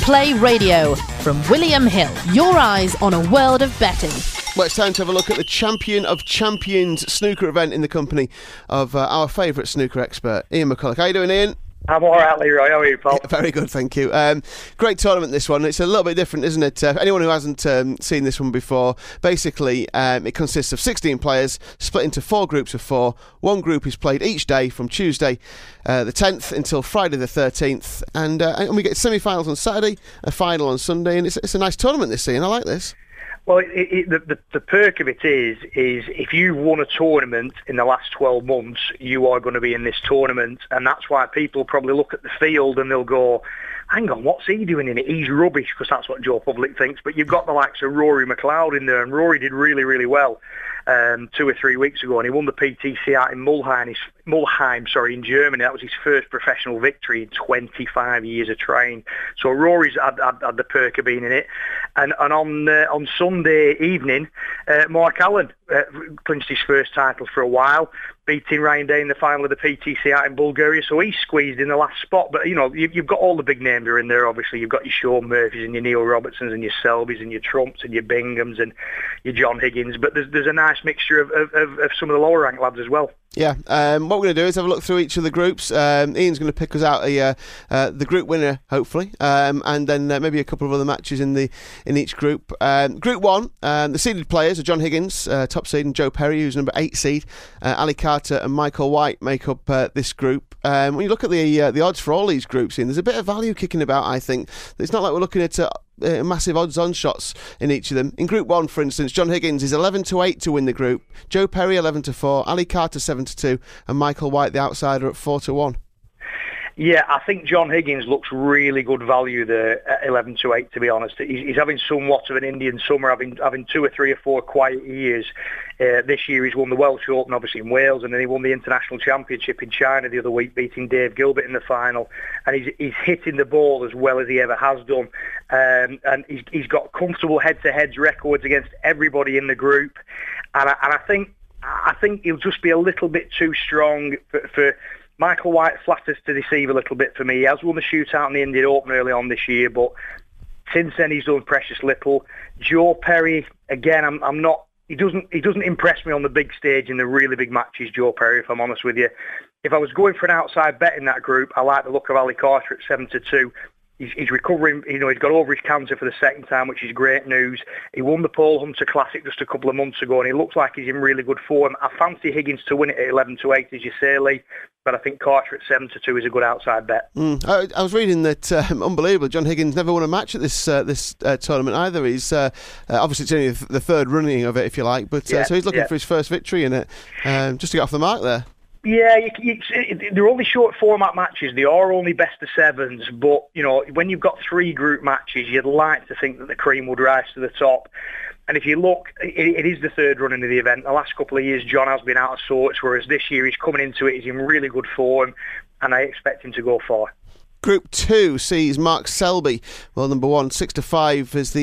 Play Radio from William Hill. Your eyes on a world of betting. Well, it's time to have a look at the Champion of Champions snooker event in the company of our favourite snooker expert, Ian McCulloch. How you doing, Ian? I'm all right, Leroy. How are you, Paul? Yeah, very good, thank you. Great tournament, this one. It's a little bit different, isn't it? Anyone who hasn't seen this one before, basically it consists of 16 players split into 4 groups of 4. One group is played each day from Tuesday the 10th until Friday the 13th. And we get semi-finals on Saturday, a final on Sunday, and it's a nice tournament this season. I like this. Well, the perk of it is if you've won a tournament in the last 12 months, you are going to be in this tournament. And that's why people probably look at the field and they'll go, hang on, what's he doing in it? He's rubbish, because that's what Joe Public thinks. But you've got the likes of Rory McLeod in there, and Rory did really, really well 2 or 3 weeks ago, and he won the PTC out in Mulheim, in Germany. That was his first professional victory in 25 years of training. So Rory's had the perk of being in it. And on Sunday evening, Mark Allen clinched his first title for a while, beating Ryan Day in the final of the PTC out in Bulgaria. So he squeezed in the last spot. But, you know, you've got all the big names are in there, obviously. You've got your Sean Murphys and your Neil Robertsons and your Selbys and your Trumps and your Binghams and your John Higgins. But there's a nice mixture of some of the lower ranked lads as well. Yeah, what we're going to do is have a look through each of the groups. Ian's going to pick us out the group winner, hopefully, and then maybe a couple of other matches in each group. Group 1, the seeded players are John Higgins, top seed, and Joe Perry, who's number 8 seed. Ali Carter and Michael White make up this group. When you look at the odds for all these groups, Ian, there's a bit of value kicking about, I think. It's not like we're looking at massive odds-on shots in each of them. In Group 1, for instance, John Higgins is 11-8 to win the group. Joe Perry 11-4, Ali Carter 7-2, and Michael White, the outsider, at 4-1. Yeah, I think John Higgins looks really good value there at 11-8, to be honest. He's having somewhat of an Indian summer, having 2 or 3 or 4 quiet years. This year he's won the Welsh Open, obviously, in Wales, and then he won the International Championship in China the other week, beating Dave Gilbert in the final. And he's hitting the ball as well as he ever has done. And he's got comfortable head-to-head records against everybody in the group. And I think he'll just be a little bit too strong for Michael White. Flatters to deceive a little bit for me. He has won the shootout in the Indian Open early on this year, but since then he's done precious little. Joe Perry, again, I'm not. He doesn't impress me on the big stage in the really big matches, Joe Perry, if I'm honest with you. If I was going for an outside bet in that group, I like the look of Ali Carter at 7-2. He's recovering, you know, he's got over his cancer for the second time, which is great news. He won the Paul Hunter Classic just a couple of months ago, and he looks like he's in really good form. I fancy Higgins to win it at 11-8, as you say, Lee, but I think Carter at 7-2 is a good outside bet. I was reading that, unbelievable, John Higgins never won a match at this tournament either. He's obviously it's only the third running of it, if you like, but so he's looking for his first victory in it, just to get off the mark there. Yeah, they're only short format matches. They are only best of sevens, but you know, when you've got 3 group matches, you'd like to think that the cream would rise to the top. And if you look, it is the third running of the event. The last couple of years, John has been out of sorts, whereas this year he's coming into it. He's in really good form, and I expect him to go far. Group 2 sees Mark Selby, well, number 1, 6-5 is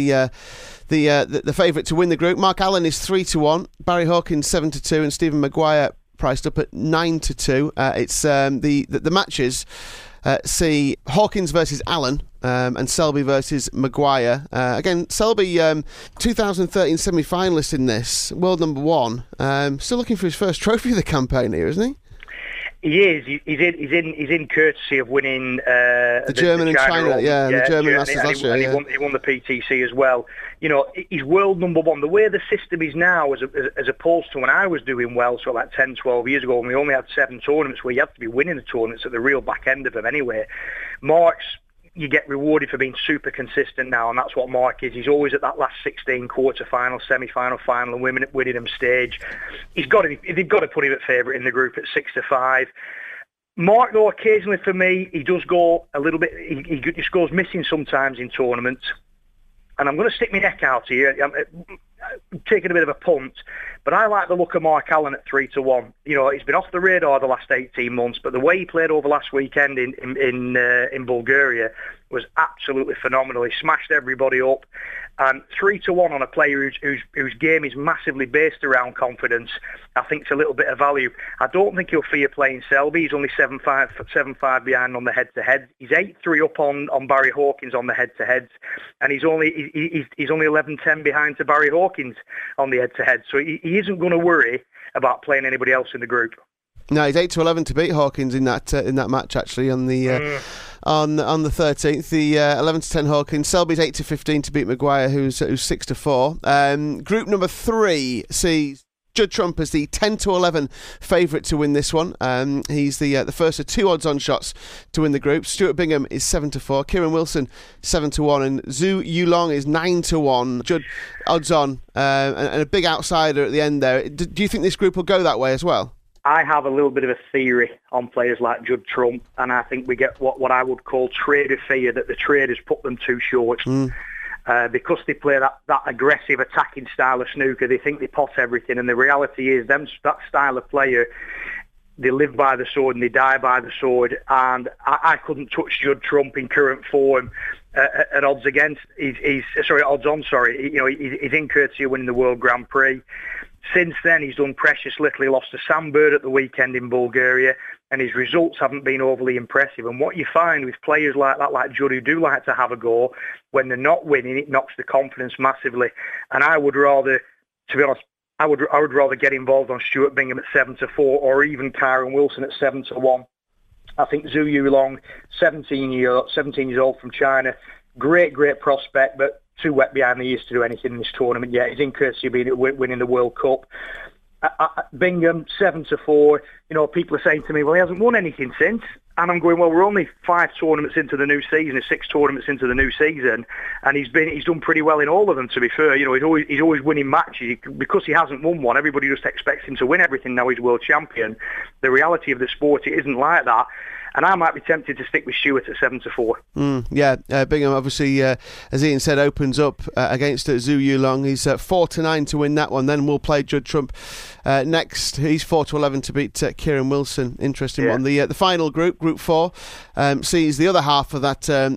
the favourite to win the group. Mark Allen is 3-1, Barry Hawkins 7-2, and Stephen Maguire priced up at 9-2. It's the matches see Hawkins versus Allen and Selby versus Maguire. Again, Selby, 2013 semi-finalist in this, world number 1. Still looking for his first trophy of the campaign here, isn't he? He is. He's in courtesy of winning the German and China. The German Masters last year. He won the PTC as well. You know, he's world number 1. The way the system is now, as opposed to when I was doing well, so like 10, 12 years ago, when we only had 7 tournaments where you had to be winning the tournaments at the real back end of them anyway. Mark's, you get rewarded for being super consistent now, and that's what Mark is. He's always at that last 16, quarter-final, semi-final, final, and winning them stage. They've got to put him at favourite in the group at 6-5. Mark, though, occasionally for me, he does go a little bit, he just goes missing sometimes in tournaments. And I'm going to stick my neck out here. I'm taking a bit of a punt, but I like the look of Mark Allen at 3-1. You know, he's been off the radar the last 18 months, but the way he played over last weekend in Bulgaria, was absolutely phenomenal. He smashed everybody up. And 3-1 on a player whose game is massively based around confidence, I think it's a little bit of value. I don't think he'll fear playing Selby. He's only 7-5 behind on the head-to-head. He's 8-3 up on Barry Hawkins on the head-to-heads, and he's only 11-10 behind to Barry Hawkins on the head-to-head. So he isn't going to worry about playing anybody else in the group. No, he's 8-11 to beat Hawkins in that match actually on the. On the 13th, the 11-10 Hawkins. Selby's 8-15 to beat Maguire, who's 6-4. Group number 3 sees Judd Trump as the 10-11 favourite to win this one. He's the first of 2 odds-on shots to win the group. Stuart Bingham is 7-4. Kieran Wilson 7-1, and Zhu Yulong is 9-1. Judd odds-on, and a big outsider at the end there. Do you think this group will go that way as well? I have a little bit of a theory on players like Judd Trump, and I think we get what I would call trader fear, that the traders put them too short. Because they play that aggressive attacking style of snooker, they think they pot everything, and the reality is that style of player, they live by the sword and they die by the sword, and I couldn't touch Judd Trump in current form at odds against. Odds on. He's in courtesy of winning the World Grand Prix. Since then, he's done precious little. He lost to Sam Bird at the weekend in Bulgaria, and his results haven't been overly impressive. And what you find with players like that, like Judd, who do like to have a go, when they're not winning, it knocks the confidence massively. And I would rather, to be honest, I would rather get involved on Stuart Bingham at 7-4, or even Kieran Wilson at 7-1. I think Zhu Yulong, 17 years old from China, great prospect, but too wet behind the ears to do anything in this tournament yet. He's in courtesy of winning the World Cup. Bingham, 7-4. People are saying to me, well, he hasn't won anything since. And I'm going, well, we're only 5 tournaments into the new season, 6 tournaments into the new season, and he's done pretty well in all of them, to be fair. He's always winning matches. Because he hasn't won one, everybody just expects him to win everything now he's world champion. The reality of the sport, it isn't like that. And I might be tempted to stick with Stuart at 7-4. Bingham obviously, as Ian said, opens up against Zhu Yulong. He's 4-9 to win that one. Then we'll play Judd Trump next. He's 4-11 to beat Kieran Wilson. Interesting one. The final group, Group 4, sees the other half of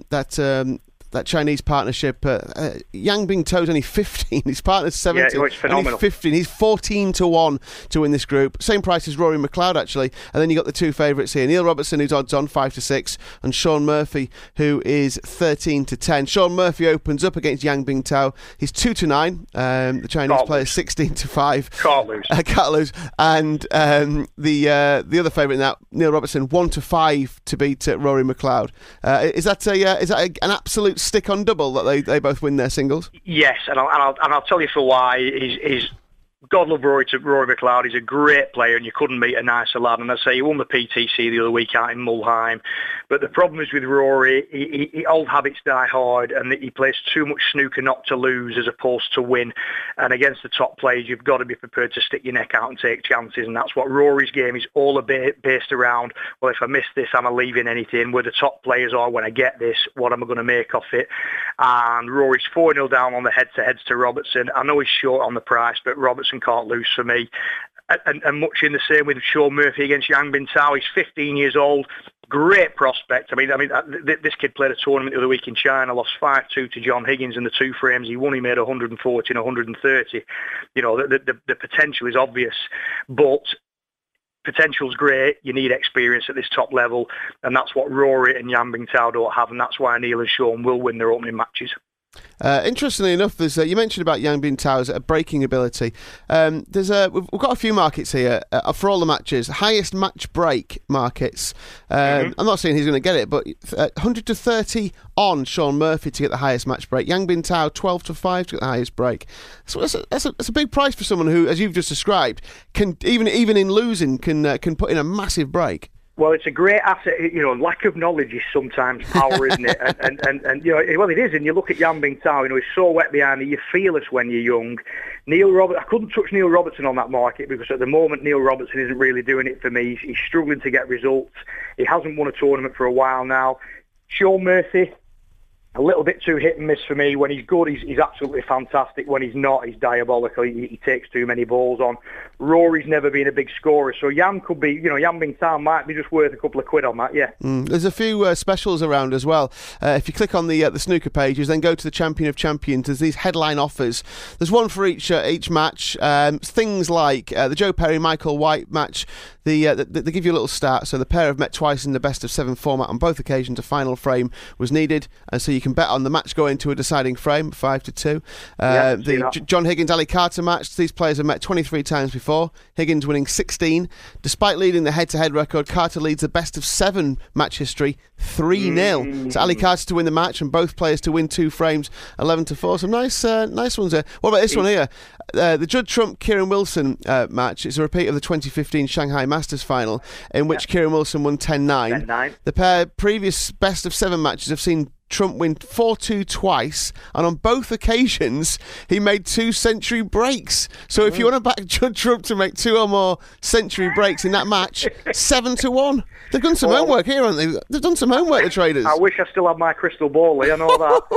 that Chinese partnership. Yang Bingtao's only 15. His partner's 17. Yeah, it's phenomenal. He's 15. He's 14-1 to win this group. Same price as Rory McLeod, actually. And then you got the 2 favourites here. Neil Robertson, who's odds on, 5-6, and Sean Murphy, who is 13-10. Sean Murphy opens up against Yang Bingtao. He's 2-9. The Chinese player 16-5. Can't lose. Can't lose. And the other favourite in that, Neil Robertson, 1-5 to beat Rory McLeod. Is that an absolute stick-on double that they both win their singles? Yes, and I'll tell you for why. He's God love Rory McLeod. He's a great player, and you couldn't meet a nicer lad. And I say he won the PTC the other week out in Mulheim. But the problem is with Rory, he old habits die hard, and he plays too much snooker not to lose as opposed to win. And against the top players, you've got to be prepared to stick your neck out and take chances. And that's what Rory's game is all based around. Well, if I miss this, am I leaving anything? Where the top players are, when I get this, what am I going to make of it? And Rory's 4-0 down on the head-to-heads to Robertson. I know he's short on the price, but Robertson can't lose for me. And much in the same with Sean Murphy against Yang Bingtao. He's 15 years old, great prospect. I mean, this kid played a tournament the other week in China, lost 5-2 to John Higgins in the 2 frames. He won, he made 140 and 130. The potential is obvious, but potential's great. You need experience at this top level, and that's what Rory and Yang Bingtao don't have, and that's why Neil and Sean will win their opening matches. Interestingly enough, there's you mentioned about Yang Bingtao's breaking ability. We've got a few markets here for all the matches. Highest match break markets. I'm not saying he's going to get it, but 100-30 on Sean Murphy to get the highest match break. Yang Bingtao 12-5 to get the highest break. So that's a big price for someone who, as you've just described, can even in losing can put in a massive break. Well, it's a great asset. Lack of knowledge is sometimes power, isn't it? And well, it is. And you look at Yang Bingtao, he's so wet behind it. You're fearless when you're young. I couldn't touch Neil Robertson on that market because at the moment Neil Robertson isn't really doing it for me. He's struggling to get results. He hasn't won a tournament for a while now. Sean Murphy, a little bit too hit and miss for me. When he's good, he's absolutely fantastic. When he's not, he's diabolical. He takes too many balls on. Rory's never been a big scorer, so Jan could be, Jan Bingtown might be just worth a couple of quid on that, yeah. There's a few specials around as well. If you click on the snooker pages, then go to the Champion of Champions, there's these headline offers. There's one for each match. Things like the Joe Perry-Michael White match, they give you a little stat. So the pair have met twice in the best-of-7 format. On both occasions, a final frame was needed, and so you can bet on the match going to a deciding frame, 5-2. The John Higgins-Ali Carter match, these players have met 23 times before, Higgins winning 16. Despite leading the head-to-head record, Carter leads the best-of-7 match history 3-0. So Ali Carter to win the match and both players to win 2 frames, 11-4. Some nice ones there. What about this one here? The Judd Trump-Kieran Wilson match is a repeat of the 2015 Shanghai Masters final, in which Kieran Wilson won 10-9. 10-9. The pair previous best-of-7 matches have seen Trump win 4-2 twice, and on both occasions he made 2 century breaks. So if you want to back Judd Trump to make 2 or more century breaks in that match, 7-1. They've done some homework here, haven't they? They've done some homework, the traders. I wish I still had my crystal ball, I know that.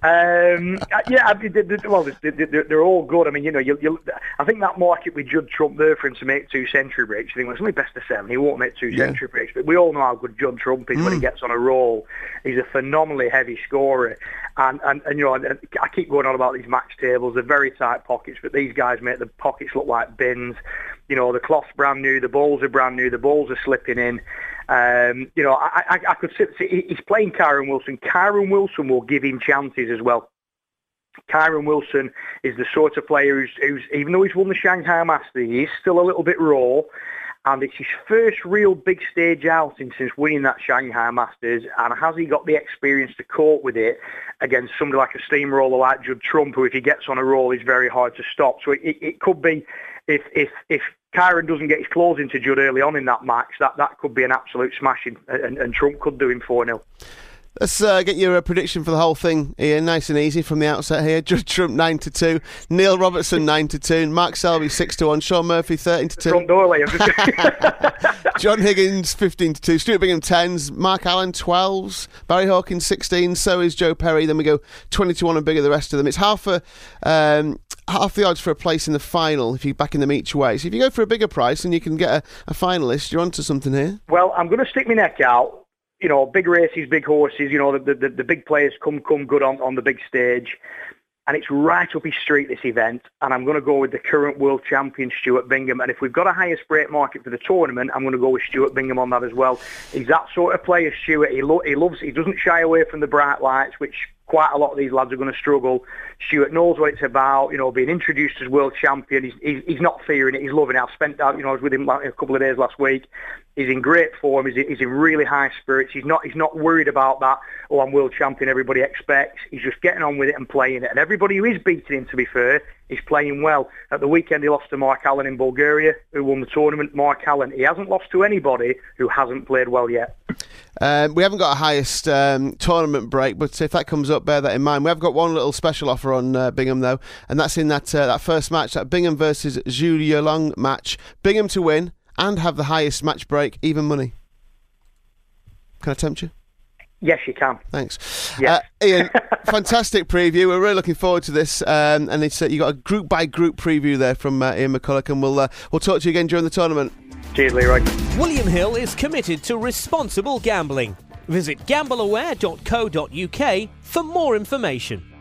They're all good. I mean, I think that market with Judd Trump there for him to make 2 century breaks, you think, well, it's only best-of-7, he won't make 2 century breaks. But we all know how good Judd Trump is when he gets on a roll. He's a phenomenally heavy scorer. And I keep going on about these match tables. They're very tight pockets, but these guys make the pockets look like bins. The cloth's brand new, the balls are brand new, the balls are slipping in. I could see he's playing Kyron Wilson. Kyron Wilson will give him chances as well. Kyron Wilson is the sort of player who's even though he's won the Shanghai Masters, he is still a little bit raw. And it's his first real big stage outing since winning that Shanghai Masters. And has he got the experience to cope with it against somebody like a steamroller like Judd Trump, who if he gets on a roll is very hard to stop. So it could be, if Kyron doesn't get his claws into Judd early on in that match, that could be an absolute smashing, and Trump could do him 4-0. Let's get your prediction for the whole thing, Ian. Nice and easy from the outset here. Judd Trump 9-2, Neil Robertson 9-2, Mark Selby 6-1, Sean Murphy 13-2. Front doorway. John Higgins 15-2, Stuart Bingham 10s, Mark Allen 12s, Barry Hawkins 16. So is Joe Perry. Then we go 20-1 and bigger the rest of them. It's half the odds for a place in the final if you're backing them each way. So if you go for a bigger price and you can get a finalist, you're onto something here. Well, I'm going to stick my neck out. Big races, big horses, the big players come good on the big stage. And it's right up his street, this event. And I'm going to go with the current world champion, Stuart Bingham. And if we've got a highest break market for the tournament, I'm going to go with Stuart Bingham on that as well. He's that sort of player, Stuart. He doesn't shy away from the bright lights, which quite a lot of these lads are going to struggle. Stuart knows what it's about, being introduced as world champion. He's not fearing it. He's loving it. I've spent I was with him a couple of days last week. He's in great form. He's in really high spirits. He's not worried about that. Oh, I'm world champion. Everybody expects. He's just getting on with it and playing it. And everybody who is beating him, to be fair, is playing well. At the weekend, he lost to Mark Allen in Bulgaria, who won the tournament. Mark Allen. He hasn't lost to anybody who hasn't played well yet. We haven't got a highest tournament break, but if that comes up, bear that in mind. We have got one little special offer on Bingham, though, and that's in that first match, that Bingham versus Zhu Yulong match. Bingham to win and have the highest match break, even money. Can I tempt you? Yes, you can. Thanks. Yes. Ian, fantastic preview. We're really looking forward to this. And it's you got a group-by-group preview there from Ian McCulloch, and we'll talk to you again during the tournament. Cheers, Leroy. William Hill is committed to responsible gambling. Visit gambleaware.co.uk for more information.